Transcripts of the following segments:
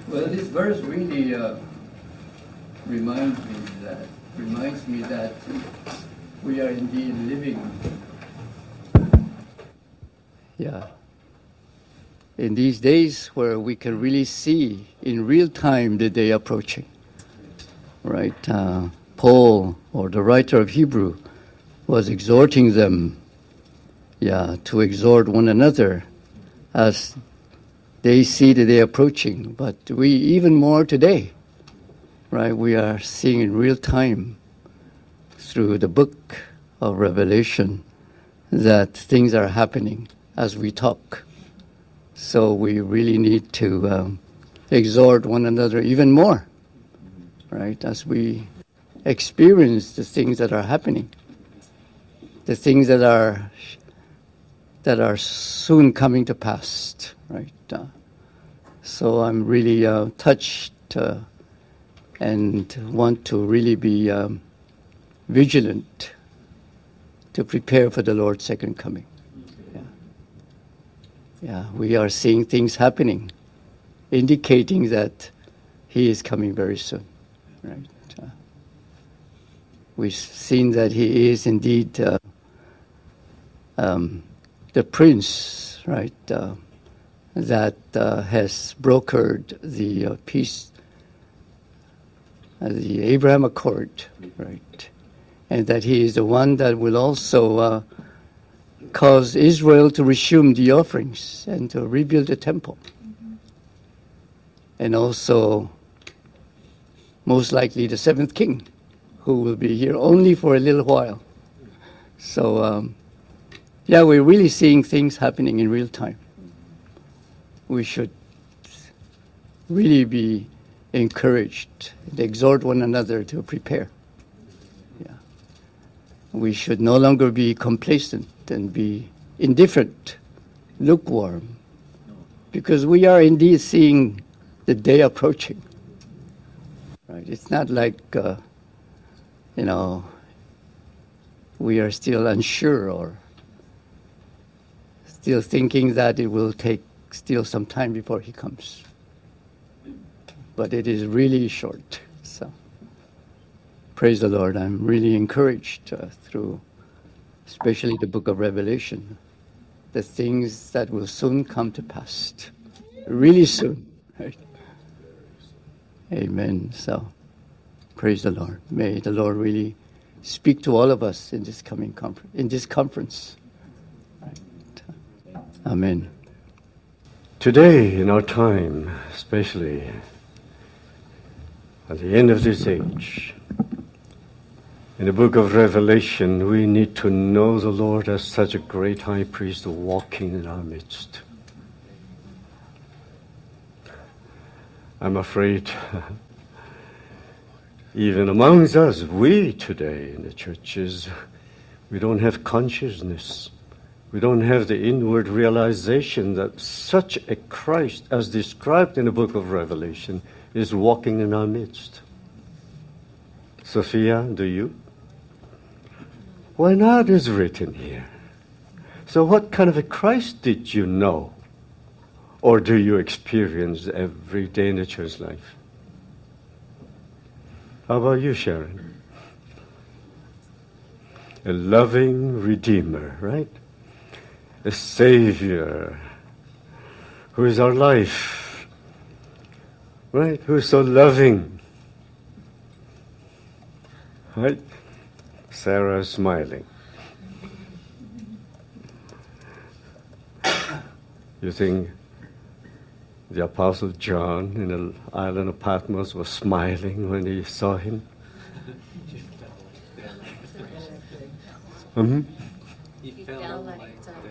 Well, this verse really reminds me that we are indeed living. Yeah. In these days where we can really see in real time the day approaching, right? Paul, or the writer of Hebrew, was exhorting them, to exhort one another as they see the day approaching. But we even more today, right? We are seeing in real time through the book of Revelation that things are happening as we talk. So we really need to exhort one another even more, right? As we experience the things that are happening, the things that are soon coming to pass, right? So I'm really touched and want to really be vigilant to prepare for the Lord's second coming. Yeah, we are seeing things happening, indicating that He is coming very soon, right? We've seen that He is indeed the Prince, right, that has brokered the peace, the Abraham Accord, right, and that He is the one that will also cause Israel to resume the offerings and to rebuild the temple. And also, most likely, the seventh king, who will be here only for a little while. So, we're really seeing things happening in real time. We should really be encouraged and exhort one another to prepare. Yeah. We should no longer be complacent and be indifferent, lukewarm, because we are indeed seeing the day approaching. Right? It's not like, we are still unsure or still thinking that it will take still some time before He comes. But it is really short. So, praise the Lord. I'm really encouraged through especially the book of Revelation, the things that will soon come to pass. Really soon, right? Amen. So, praise the Lord. May the Lord really speak to all of us in this coming conference. Right. Amen. Today, in our time, especially at the end of this age, in the book of Revelation, we need to know the Lord as such a great high priest walking in our midst. I'm afraid even amongst us, we today in the churches, we don't have consciousness. We don't have the inward realization that such a Christ, as described in the book of Revelation, is walking in our midst. Sophia, do you? Why not is written here. So what kind of a Christ did you know? Or do you experience every day in the church life? How about you, Sharon? A loving Redeemer, right? A Savior who is our life, right? Who is so loving, right? Sarah is smiling. You think the Apostle John in the island of Patmos was smiling when he saw him? He fell like that.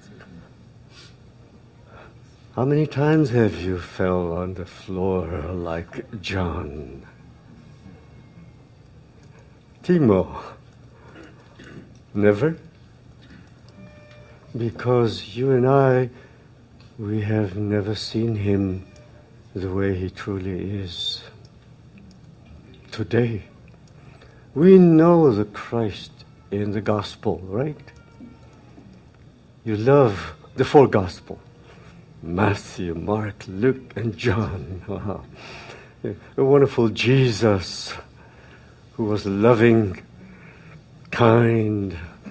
How many times have you fell on the floor like John? Timo? Never? Because you and I, we have never seen him the way he truly is. Today, we know the Christ in the gospel, right? You love the full gospel. Matthew, Mark, Luke, and John. Wow. A wonderful Jesus who was loving, kind.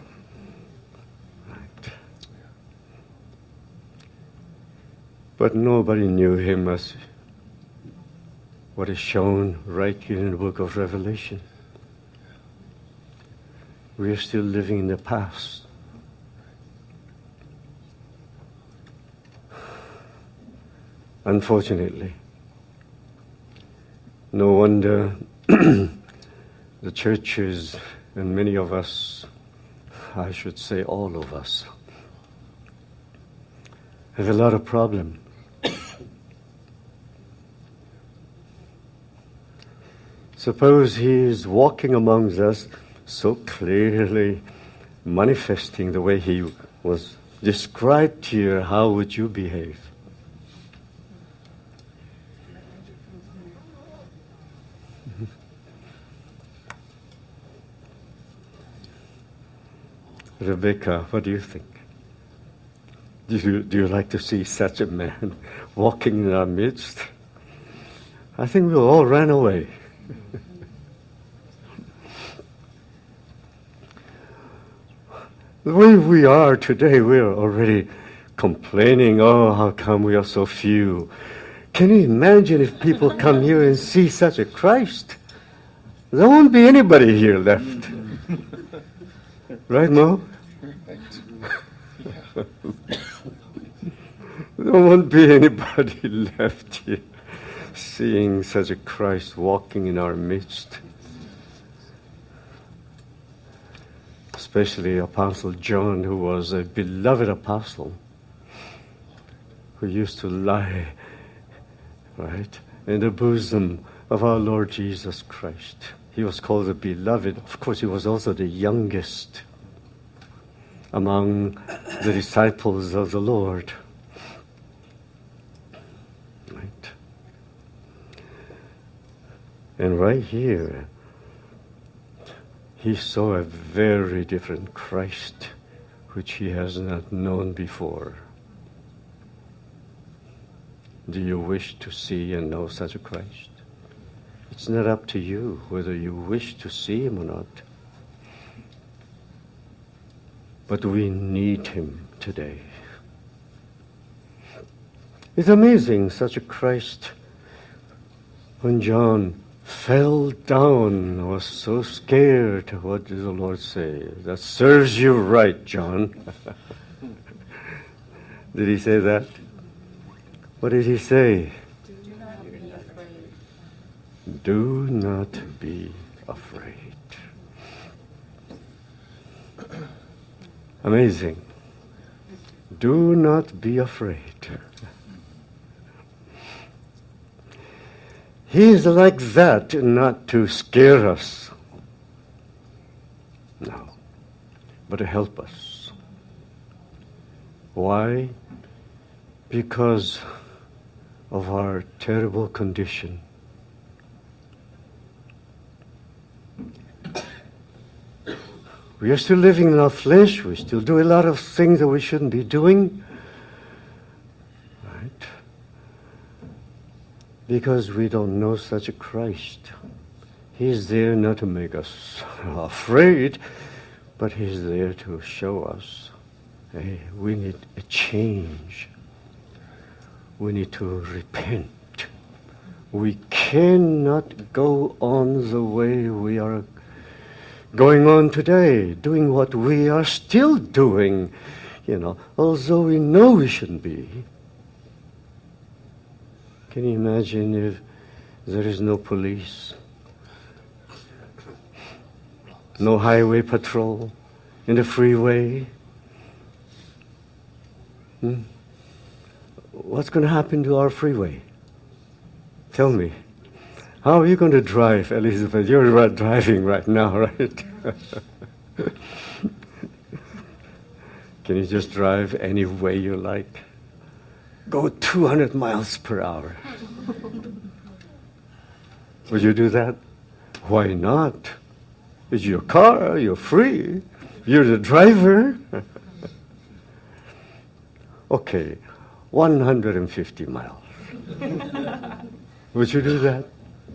Right. But nobody knew him as what is shown right here in the book of Revelation. We are still living in the past. Unfortunately. No wonder the churches and many of us, I should say all of us, have a lot of problems. Suppose he is walking amongst us, so clearly manifesting the way he was described here. How would you behave? Rebecca, what do you think? Do you like to see such a man walking in our midst? I think we'll all run away. The way we are today, we're already complaining, oh, how come we are so few? Can you imagine if people come here and see such a Christ? There won't be anybody here left. Right, Mo? There won't be anybody left here seeing such a Christ walking in our midst. Especially Apostle John, who was a beloved apostle, who used to lie, right, in the bosom of our Lord Jesus Christ. He was called the beloved. Of course, he was also the youngest among the disciples of the Lord. Right. And right here, he saw a very different Christ, which he has not known before. Do you wish to see and know such a Christ? It's not up to you whether you wish to see him or not. But we need him today. It's amazing, such a Christ, when John fell down, was so scared. What did the Lord say? That serves you right, John. Did he say that? What did he say? Do not be afraid. Do not be afraid. Amazing. Do not be afraid. He is like that, not to scare us. No, but to help us. Why? Because of our terrible condition. We are still living in our flesh. We still do a lot of things that we shouldn't be doing. Right? Because we don't know such a Christ. He's there not to make us afraid, but he's there to show us, hey, we need a change. We need to repent. We cannot go on the way we are going on today, doing what we are still doing, although we know we shouldn't be. Can you imagine if there is no police, no highway patrol in the freeway? What's going to happen to our freeway? Tell me. How are you going to drive, Elizabeth? You're driving right now, right? Can you just drive any way you like? Go 200 miles per hour. Would you do that? Why not? It's your car, you're free. You're the driver. Okay, 150 miles. Would you do that?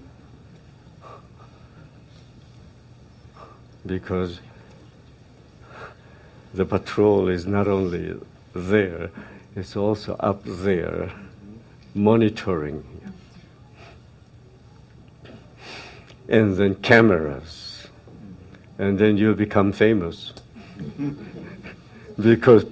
Because the patrol is not only there, it's also up there, monitoring. And then cameras. And then you'll become famous. Because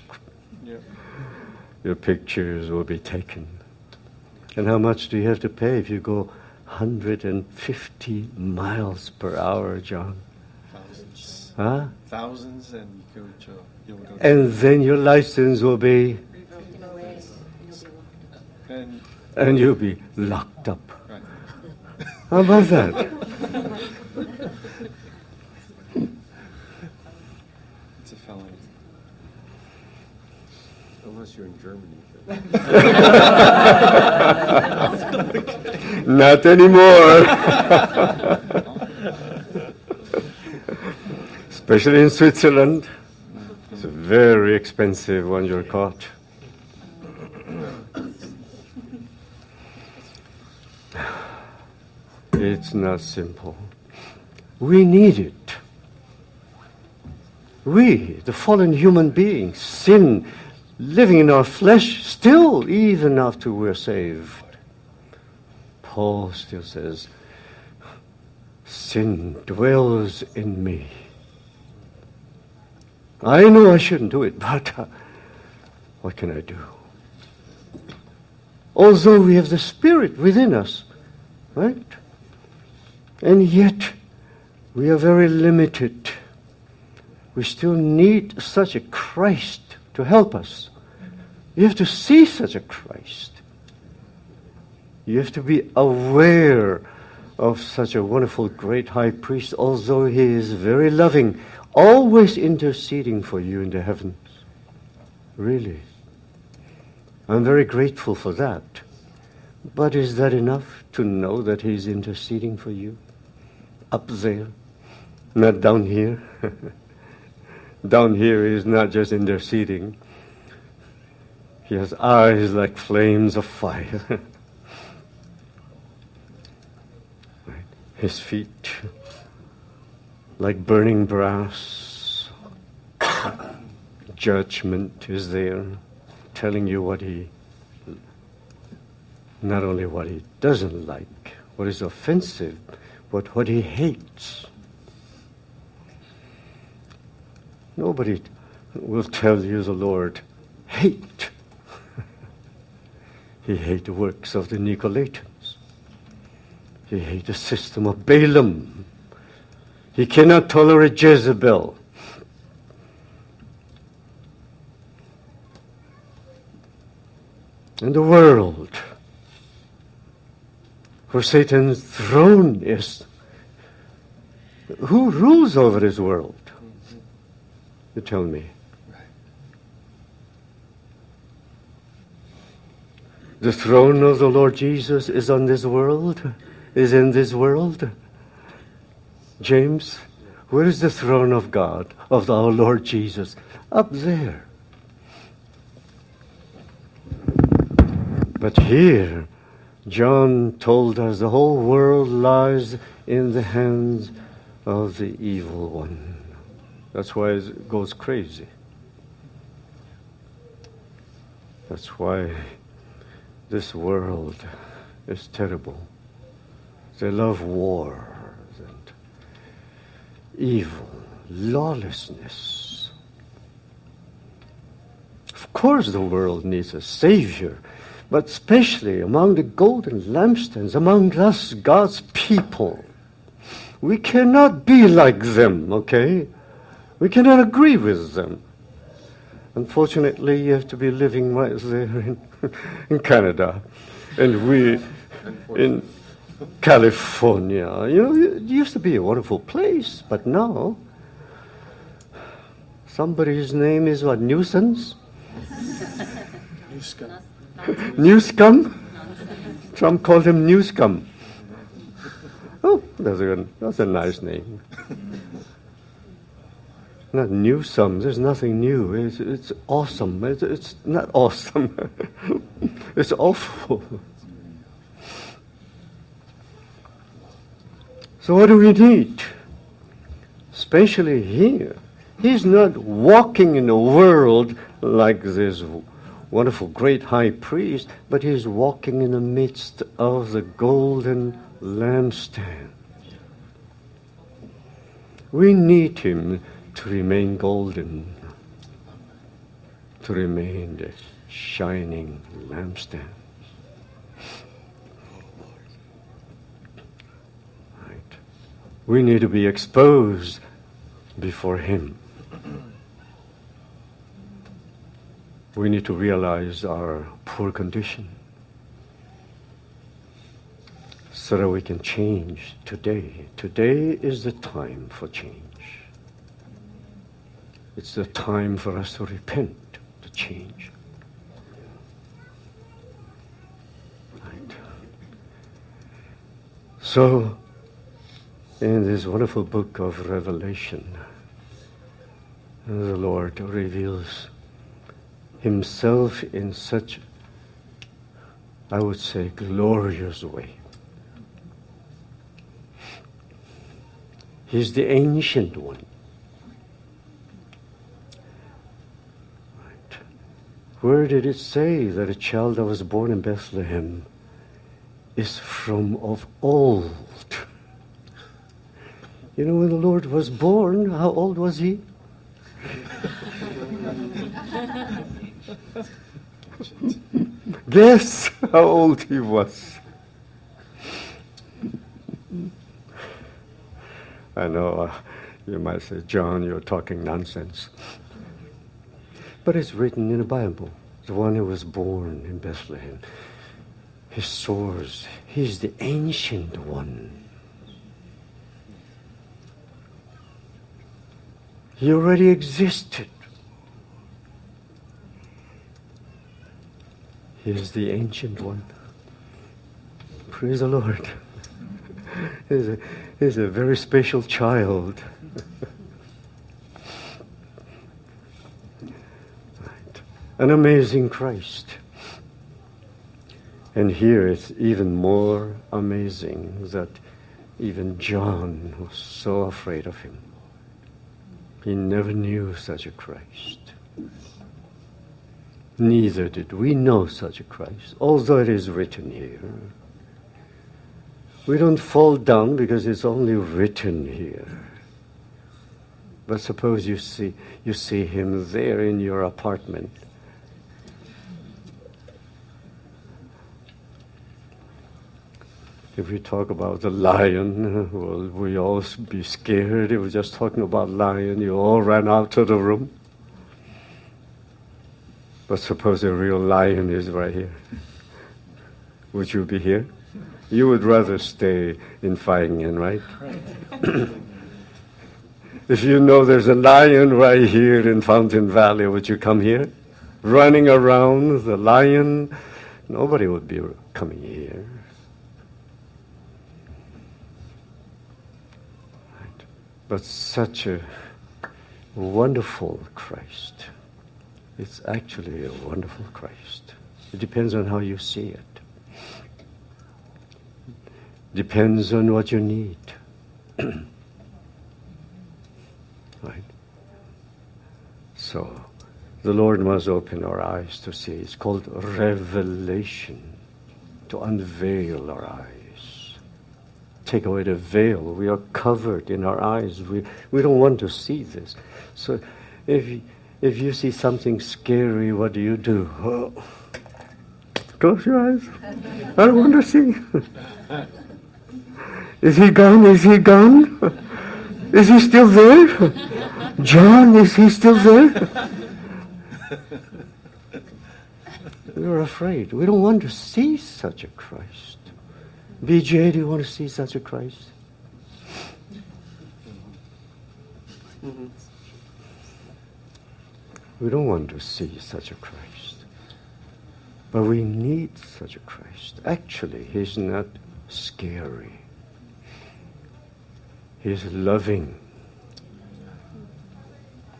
your pictures will be taken. And how much do you have to pay if you go 150 miles per hour, John? Thousands. Huh? Thousands, and you'll go. And then your license will be, and you'll be locked up. Right. How about that? It's a felony. Unless you're in Germany. Not anymore. Especially in Switzerland. It's very expensive when you're caught. It's not simple. We need it. We, the fallen human beings, sin, living in our flesh, still, even after we're saved. Paul still says, sin dwells in me. I know I shouldn't do it, but what can I do? Although we have the Spirit within us, right? And yet, we are very limited. We still need such a Christ to help us. You have to see such a Christ. You have to be aware of such a wonderful, great high priest, although he is very loving, always interceding for you in the heavens. Really. I'm very grateful for that. But is that enough to know that he's interceding for you? Up there, not down here. Down here is not just interceding. He has eyes like flames of fire. His feet like burning brass. Judgment is there, telling you what he, not only what he doesn't like, what is offensive, but what he hates. Nobody will tell you the Lord hate. He hates the works of the Nicolaitans. He hates the system of Balaam. He cannot tolerate Jezebel. And the world, where Satan's throne is, who rules over this world? You tell me. The throne of the Lord Jesus is on this world, is in this world. James, where is the throne of God, of our Lord Jesus? Up there. But here, John told us the whole world lies in the hands of the evil one. That's why it goes crazy. That's why this world is terrible. They love war and evil, lawlessness. Of course the world needs a savior, but especially among the golden lampstands, among us, God's people. We cannot be like them, okay? We cannot agree with them. Unfortunately, you have to be living right there in Canada, and we in California. You know, it used to be a wonderful place, but now somebody's name is what, Nuisance? Newscum? Trump called him Newscum. Oh, that's a nice name. not new some. There's nothing new. It's awesome. It's not awesome. It's awful. So what do we need? Especially here. He's not walking in the world like this wonderful great high priest, but he's walking in the midst of the golden lampstand. We need him to remain golden, to remain the shining lampstand. Right. We need to be exposed before him. We need to realize our poor condition so that we can change today. Today is the time for change. It's the time for us to repent, to change. Right. So, in this wonderful book of Revelation, the Lord reveals himself in such, I would say, glorious way. He's the ancient one. Right. Where did it say that a child that was born in Bethlehem is from of old? You know, when the Lord was born, how old was he? Guess how old he was. I know you might say, John, you're talking nonsense. But it's written in the Bible. The one who was born in Bethlehem. He soars. He's the ancient one. He already existed. He is the ancient one. Praise the Lord. He's a very special child. Right. An amazing Christ. And here it's even more amazing that even John was so afraid of him. He never knew such a Christ. Neither did we know such a Christ, although it is written here. We don't fall down because it's only written here. But suppose you see him there in your apartment. If we talk about the lion, will we all be scared? If we're just talking about lion, you all ran out of the room. But suppose a real lion is right here. Would you be here? You would rather stay in Feigen, right? If you know there's a lion right here in Fountain Valley, would you come here? Running around, the lion, nobody would be coming here. Right. But such a wonderful Christ. It's actually a wonderful Christ. It depends on how you see it. Depends on what you need. Right? So, the Lord must open our eyes to see. It's called revelation, to unveil our eyes. Take away the veil. We are covered in our eyes. We don't want to see this. So, if you see something scary, what do? Oh, close your eyes. I don't want to see. Is he gone? Is he gone? Is he still there? John, is he still there? We're afraid. We don't want to see such a Christ. BJ, do you want to see such a Christ? We don't want to see such a Christ. But we need such a Christ. Actually, he's not scary. He's loving.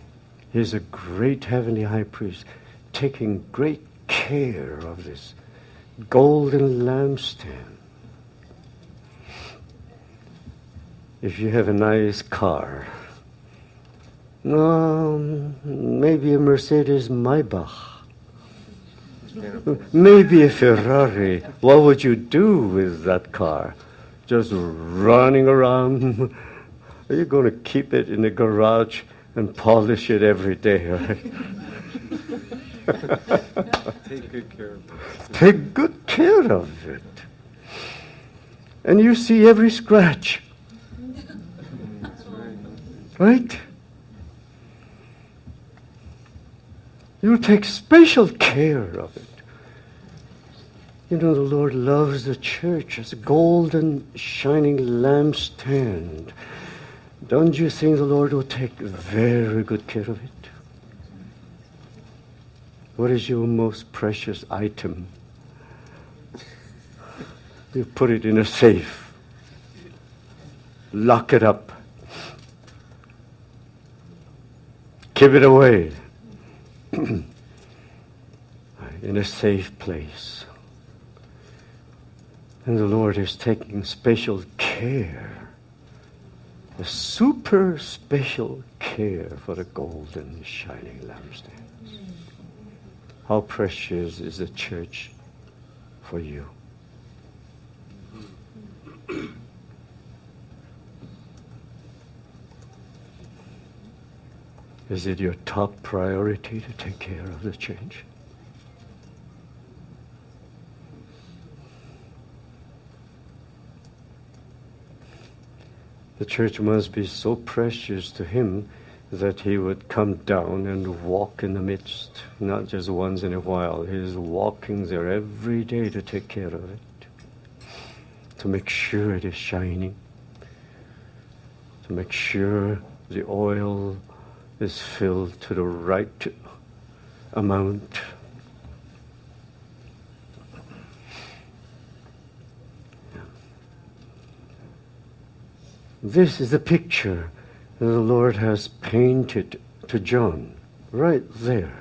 He's a great heavenly high priest, taking great care of this golden lampstand. If you have a nice car, maybe a Mercedes Maybach, maybe a Ferrari, what would you do with that car? Just running around? Are you going to keep it in the garage and polish it every day, right? Take good care of it. Take good care of it. And you see every scratch. It's very Right? You take special care of it. You know, the Lord loves the church as a golden, shining lampstand. Don't you think the Lord will take very good care of it? What is your most precious item? You put it in a safe. Lock it up. Keep it away in a safe place. And the Lord is taking special care, a super special care for the golden shining lampstands. How precious is the church for you? Is it your top priority to take care of the church? The church must be so precious to him that he would come down and walk in the midst, not just once in a while. He is walking there every day to take care of it, to make sure it is shining, to make sure the oil is filled to the right amount. This is the picture that the Lord has painted to John, right there.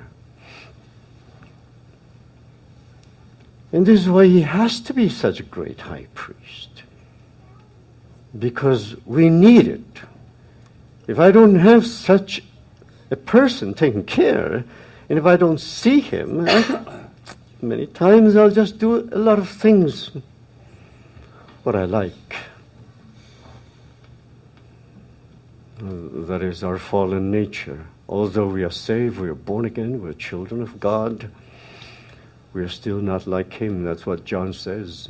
And this is why he has to be such a great high priest. Because we need it. If I don't have such a person taking care, and if I don't see him, many times I'll just do a lot of things what I like. That is our fallen nature. Although we are saved, we are born again, we're children of God, we are still not like him. That's what John says.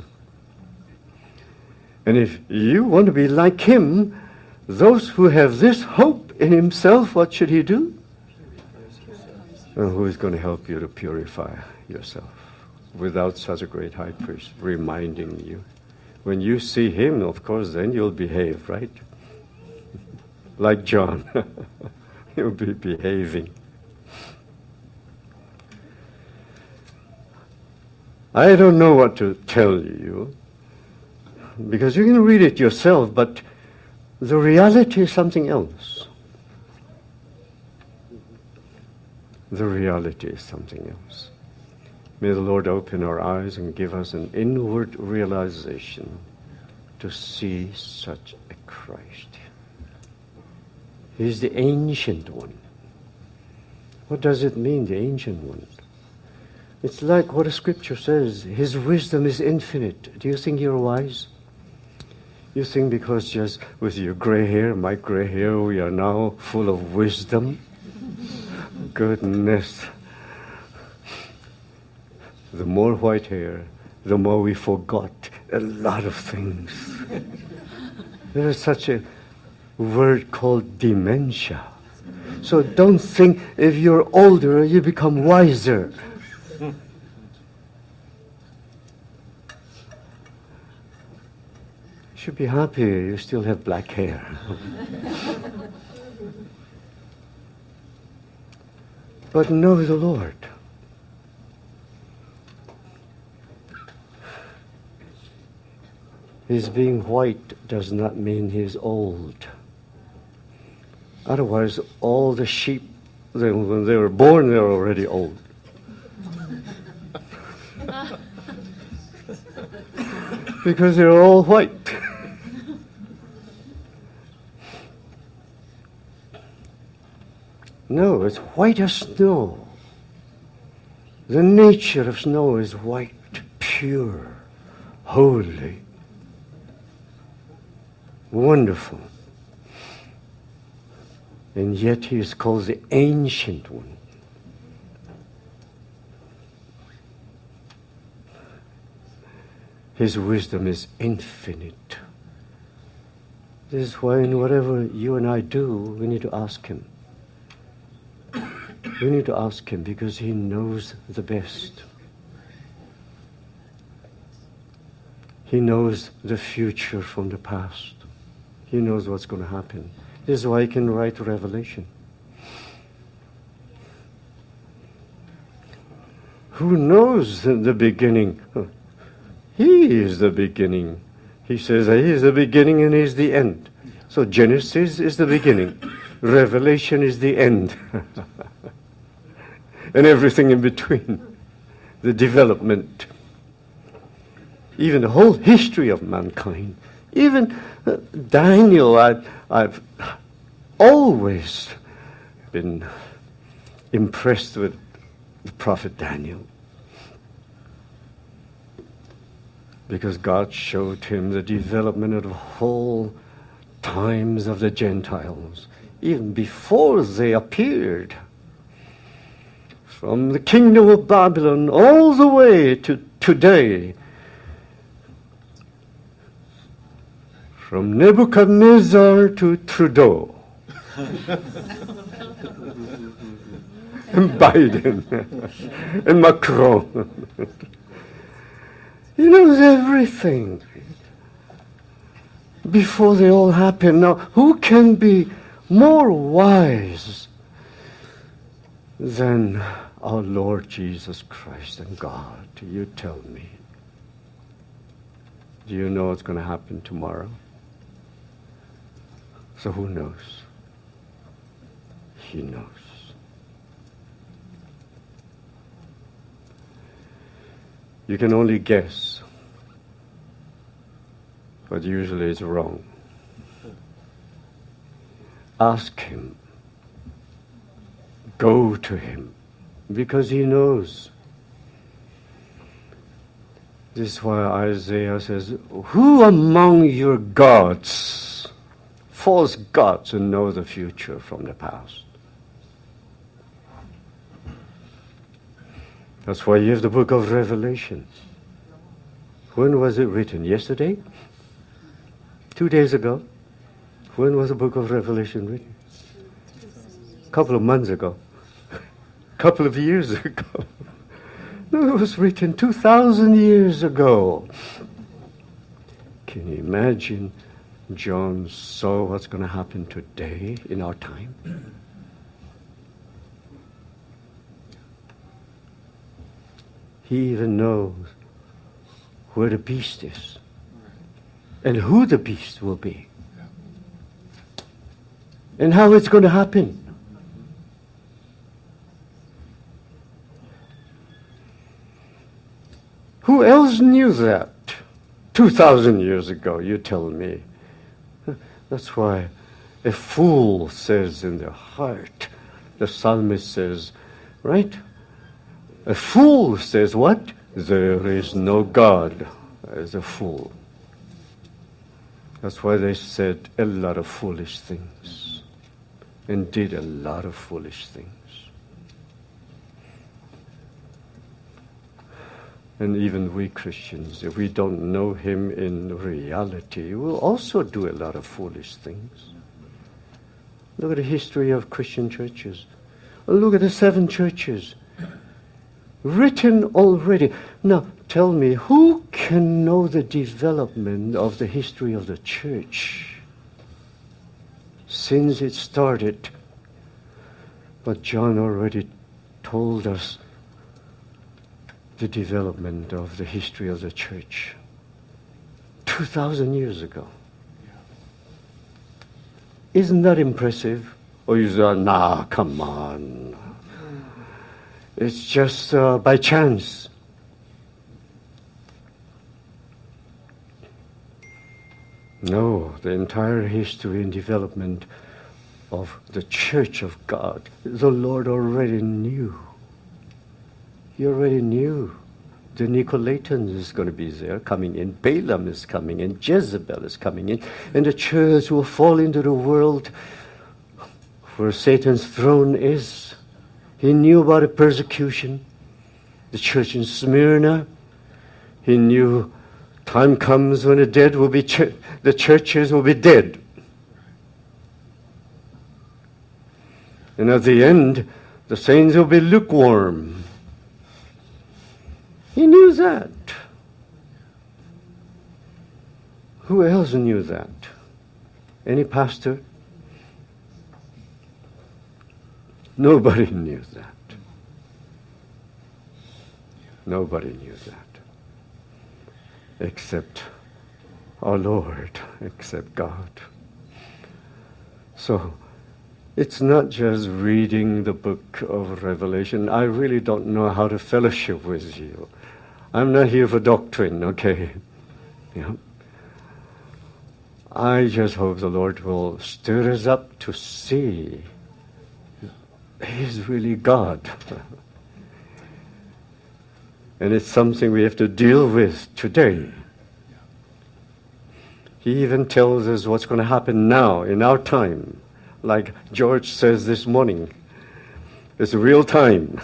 And if you want to be like him, those who have this hope in himself, what should he do? And who is going to help you to purify yourself without such a great high priest reminding you? When you see him, of course, then you'll behave, right? Like John. You'll be behaving. I don't know what to tell you, because you can read it yourself, but the reality is something else. The reality is something else. May the Lord open our eyes and give us an inward realization to see such a Christ. He's the ancient one. What does it mean, the ancient one? It's like what the scripture says. His wisdom is infinite. Do you think you're wise? You think because just with your gray hair, my gray hair, we are now full of wisdom? Goodness. The more white hair, the more we forgot a lot of things. There is such a word called dementia. So don't think if you're older, you become wiser. You should be happy you still have black hair. But know the Lord. His being white does not mean he's old. Otherwise, all the sheep when they were born, they were already old. Because they're all white. No, it's white as snow. The nature of snow is white, pure, holy, wonderful. And yet he is called the Ancient One. His wisdom is infinite. This is why in whatever you and I do, we need to ask him. We need to ask him because he knows the best. He knows the future from the past. He knows what's going to happen. This is why he can write Revelation. Who knows the beginning? He is the beginning. He says he is the beginning and he is the end. So Genesis is the beginning. Revelation is the end. And everything in between. The development. Even the whole history of mankind. Even Daniel, I've always been impressed with the prophet Daniel. Because God showed him the development of the whole times of the Gentiles, even before they appeared. From the kingdom of Babylon all the way to today. From Nebuchadnezzar to Trudeau. And Biden. And Macron. He knows everything. Before they all happen. Now, who can be more wise than our Lord Jesus Christ and God? You tell me. Do you know what's going to happen tomorrow? So who knows? He knows. You can only guess, but usually it's wrong. Ask him. Go to him, because he knows. This is why Isaiah says, who among your gods, false gods, who know the future from the past? That's why you have the book of Revelation. When was it written? Yesterday? 2 days ago? When was the book of Revelation written? A couple of months ago. A couple of years ago. No, it was written 2,000 years ago. Can you imagine John saw what's going to happen today in our time? He even knows where the beast is and who the beast will be and how it's going to happen. Who else knew that 2,000 years ago? You tell me. That's why a fool says in their heart, the psalmist says, right? A fool says what? There is no God. As a fool. That's why they said a lot of foolish things and did a lot of foolish things. And even we Christians, if we don't know him in reality, we'll also do a lot of foolish things. Look at the history of Christian churches. Look at the 7 churches. Written already. Now, tell me, who can know the development of the history of the church since it started? But John already told us the development of the history of the church 2,000 years ago. Isn't that impressive? Or you say, nah, come on. It's just by chance. No, the entire history and development of the Church of God, the Lord already knew. He already knew. The Nicolaitans is going to be there, coming in. Balaam is coming in. Jezebel is coming in. And the church will fall into the world where Satan's throne is. He knew about the persecution. The church in Smyrna. He knew time comes when the dead will be the churches will be dead. And at the end, the saints will be lukewarm. He knew that. Who else knew that? Any pastor? Nobody knew that. Nobody knew that. Except our Lord, except God. So, it's not just reading the book of Revelation. I really don't know how to fellowship with you. I'm not here for doctrine, okay? Yeah. I just hope the Lord will stir us up to see He's really God. And it's something we have to deal with today. He even tells us what's going to happen now, in our time. Like George says this morning, it's real time.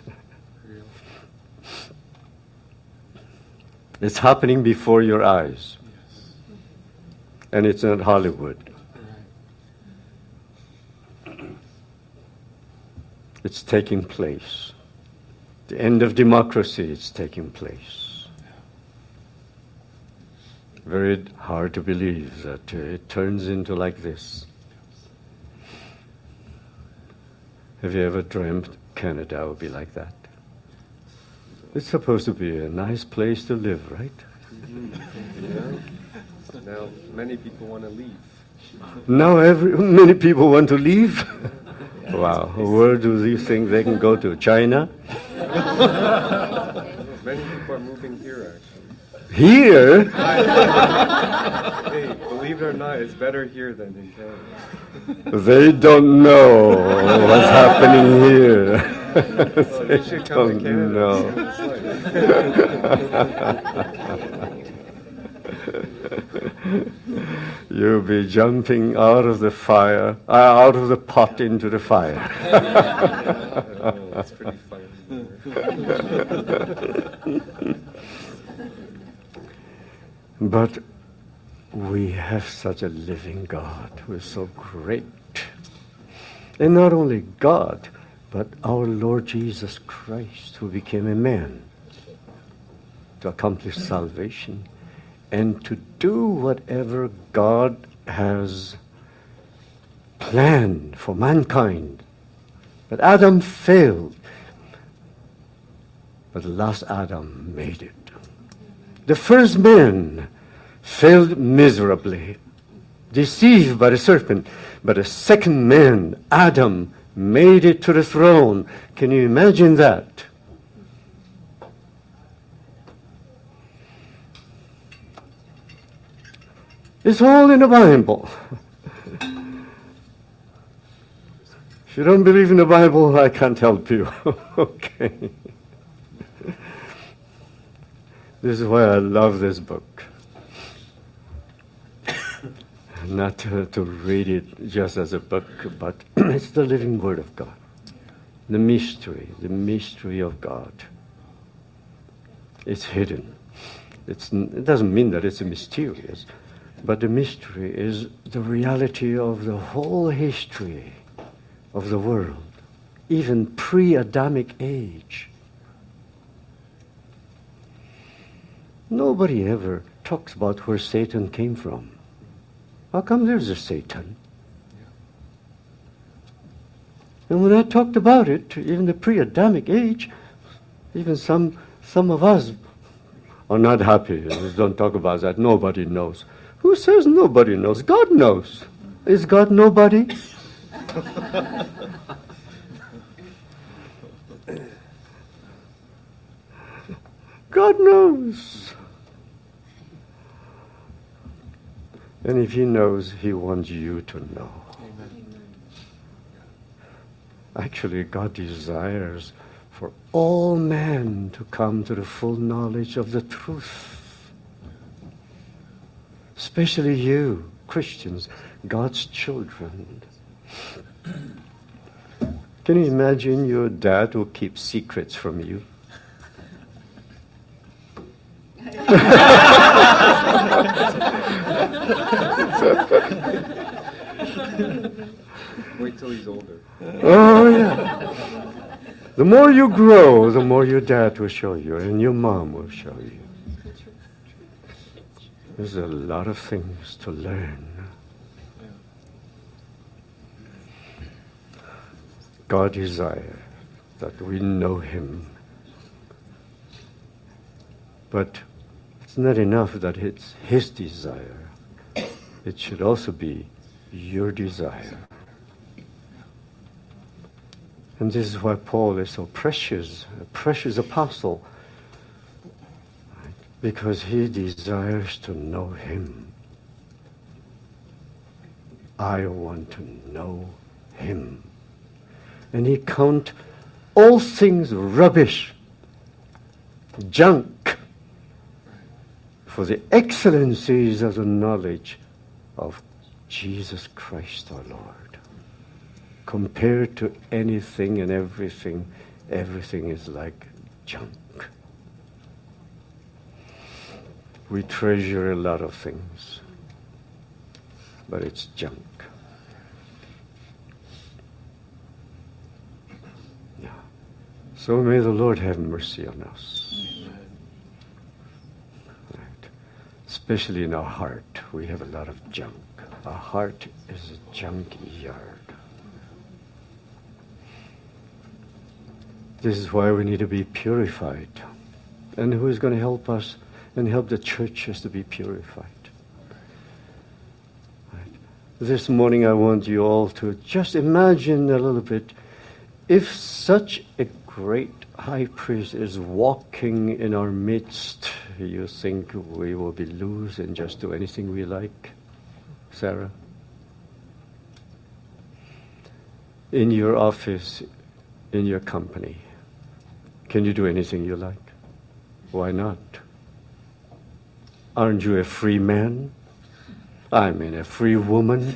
It's happening before your eyes. And it's not Hollywood. It's taking place. The end of democracy is taking place. Very hard to believe that it turns into like this. Have you ever dreamt Canada would be like that? It's supposed to be a nice place to live, right? Yeah. Now, many people want to leave. Now many people want to leave? Wow. Where do they think they can go to? China? Many people are moving here, actually. Here? Hey, believe it or not, it's better here than in Canada. They don't know what's happening here. Well, you should come to Canada. You'll be jumping out of the fire, out of the pot into the fire. That's pretty funny. But we have such a living God who is so great. And not only God, but our Lord Jesus Christ, who became a man to accomplish salvation and to do whatever God has planned for mankind. But Adam failed. But the last Adam made it. The first man failed miserably, deceived by the serpent. But the second man, Adam, made it to the throne. Can you imagine that? It's all in the Bible. If you don't believe in the Bible, I can't help you. Okay. This is why I love this book. Not to read it just as a book, but it's the living Word of God. The mystery of God. It's hidden. It doesn't mean that it's mysterious, but the mystery is the reality of the whole history of the world, even pre-Adamic age. Nobody ever talks about where Satan came from. How come there's a Satan? And when I talked about it, even the pre-Adamic age, even some of us are not happy. Don't talk about that. Nobody knows. Who says nobody knows? God knows. Is God nobody? God knows. And if He knows, He wants you to know. Actually, God desires for all men to come to the full knowledge of the truth. Especially you, Christians, God's children. Can you imagine your dad who keeps secrets from you? Wait till he's older. Oh, yeah. The more you grow, the more your dad will show you, and your mom will show you. There's a lot of things to learn. God desires that we know Him. But it's not enough that it's His desire. It should also be your desire. And this is why Paul is so precious, a precious apostle, because he desires to know Him. I want to know Him. And he count all things rubbish, junk, for the excellencies of the knowledge of Jesus Christ our Lord. Compared to anything and everything, everything is like junk. We treasure a lot of things, but it's junk. Yeah. So may the Lord have mercy on us. Right. Especially in our heart, we have a lot of junk. Our heart is a junk yard. This is why we need to be purified. And who is going to help us and help the churches to be purified? Right. This morning I want you all to just imagine a little bit, if such a great high priest is walking in our midst, you think we will be loose and just do anything we like? Sarah? In your office, in your company, can you do anything you like? Why not? Aren't you a free man? I mean, a free woman?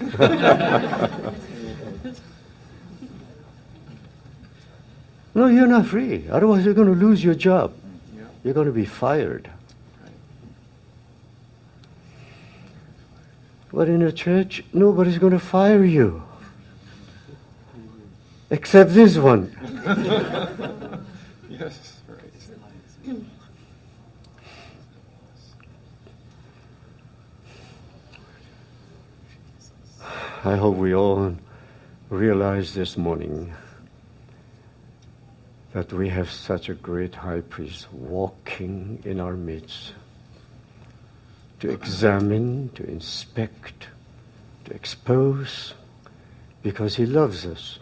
No, you're not free. Otherwise, you're going to lose your job. You're going to be fired. But in a church, nobody's going to fire you. Except this one. Yes, right. I hope we all realize this morning that we have such a great high priest walking in our midst to examine, to inspect, to expose, because he loves us.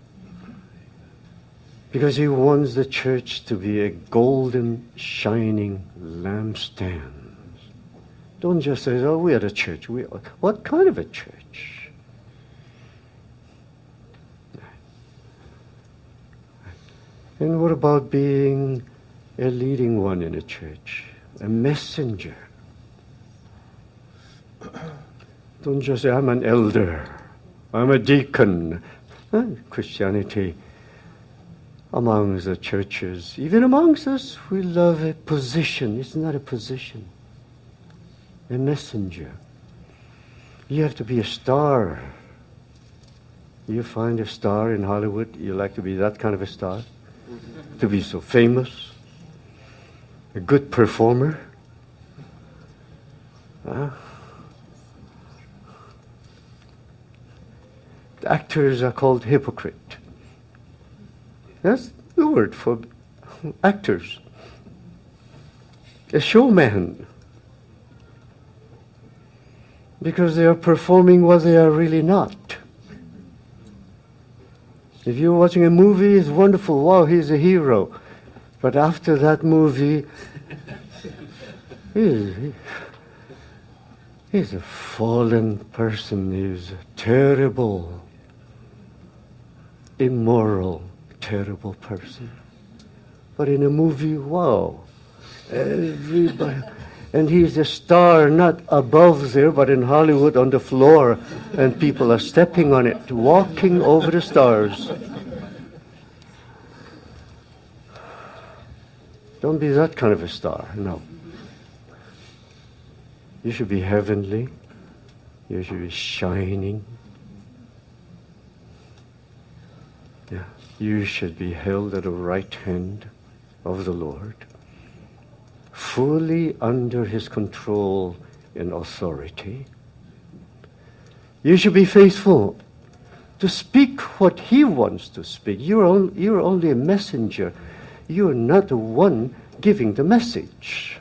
Because he wants the church to be a golden, shining lampstand. Don't just say, oh, we are the church. What kind of a church? And what about being a leading one in a church? A messenger. Don't just say, I'm an elder. I'm a deacon. Christianity, amongst the churches, even amongst us, we love a position. It's not a position. A messenger. You have to be a star. You find a star in Hollywood, you like to be that kind of a star? To be so famous? A good performer? The actors are called hypocrite. That's the word for actors. A showman. Because they are performing what they are really not. If you're watching a movie, it's wonderful. Wow, he's a hero. But after that movie, he's a fallen person. He's a terrible, immoral, terrible person. But in a movie, wow, everybody. And he's a star, not above there, but in Hollywood on the floor. And people are stepping on it, walking over the stars. Don't be that kind of a star, no. You should be heavenly. You should be shining. Yeah. You should be held at the right hand of the Lord, fully under His control and authority. You should be faithful to speak what He wants to speak. You're only a messenger. You're not the one giving the message.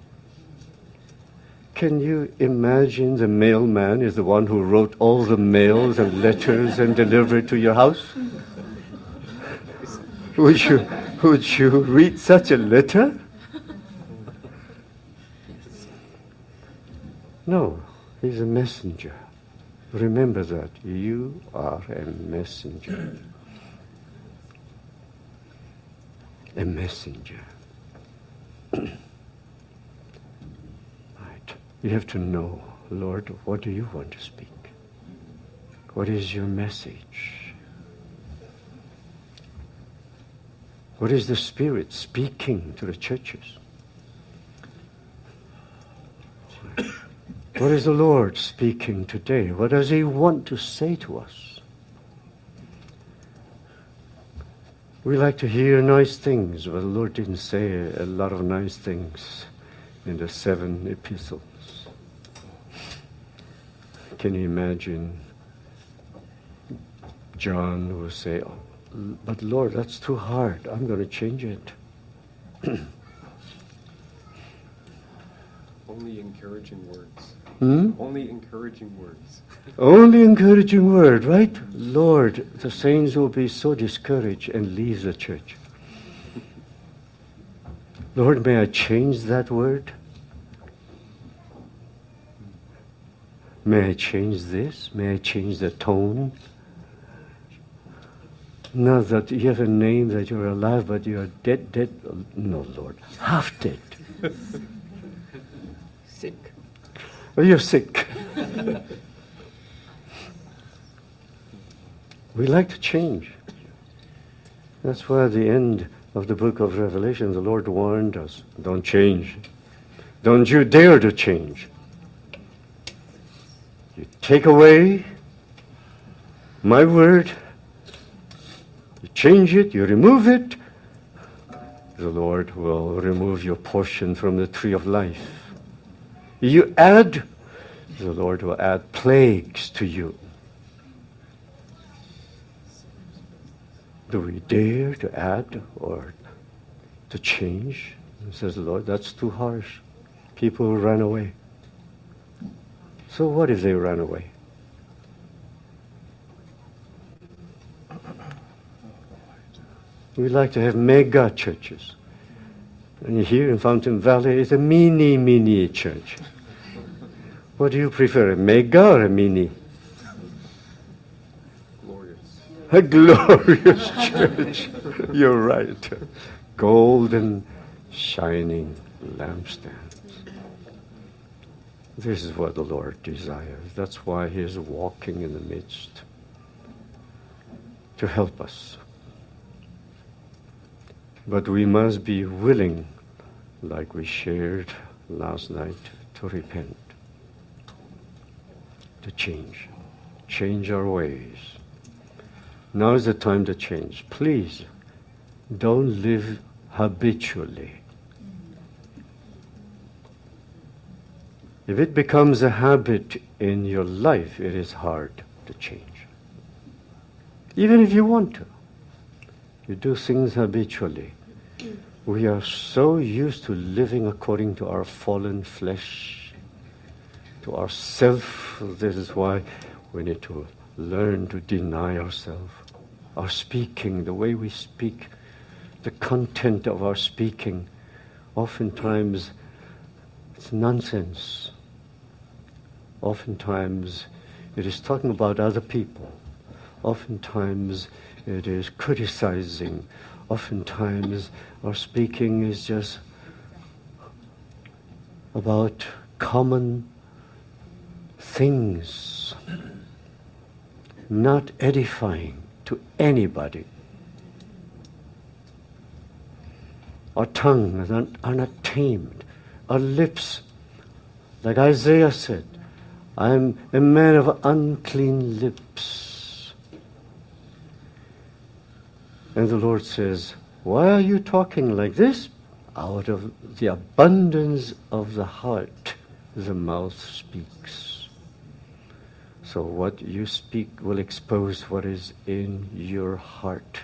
Can you imagine the mailman is the one who wrote all the mails and letters and delivered to your house? Would you read such a letter? No, he's a messenger. Remember that. You are a messenger. A messenger. Right. You have to know, Lord, what do you want to speak? What is your message? What is the Spirit speaking to the churches? What is the Lord speaking today? What does He want to say to us? We like to hear nice things, but the Lord didn't say a lot of nice things in the 7 epistles. Can you imagine John who say, oh, but Lord, that's too hard. I'm going to change it. Only encouraging words. Hmm? Only encouraging words. Only encouraging word, right? Lord, the saints will be so discouraged and leave the church. Lord, may I change that word? May I change this? May I change the tone? Not that you have a name that you're alive, but you're dead. No, Lord, half dead. Sick. Oh, you're sick. We like to change. That's why at the end of the book of Revelation, the Lord warned us, don't change. Don't you dare to change. You take away my word, you change it, you remove it, the Lord will remove your portion from the tree of life. You add, the Lord will add plagues to you. Do we dare to add or to change? Says the Lord, that's too harsh. People will run away. So what if they run away? We like to have mega churches. And here in Fountain Valley, it's a mini church. What do you prefer, a mega or a mini? Glorious. A glorious church. You're right. Golden, shining lampstands. This is what the Lord desires. That's why He is walking in the midst to help us. But we must be willing, like we shared last night, to repent, to change our ways. Now is the time to change. Please, don't live habitually. If it becomes a habit in your life, it is hard to change. Even if you want to. You do things habitually. We are so used to living according to our fallen flesh, to ourself. This is why we need to learn to deny ourselves. our speaking, the way we speak, the content of our speaking, oftentimes it's nonsense. Oftentimes it is talking about other people. Oftentimes it is criticizing. Oftentimes our speaking is just about common things, not edifying to anybody. Our tongues are not tamed. Our lips, like Isaiah said, I am a man of unclean lips. And the Lord says, why are you talking like this? Out of the abundance of the heart, the mouth speaks. So what you speak will expose what is in your heart.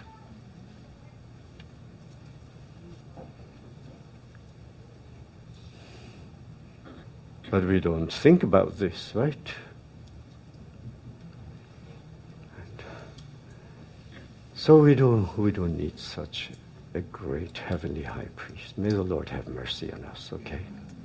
But we don't think about this, right? And so we don't need such a great heavenly high priest. May the Lord have mercy on us, okay?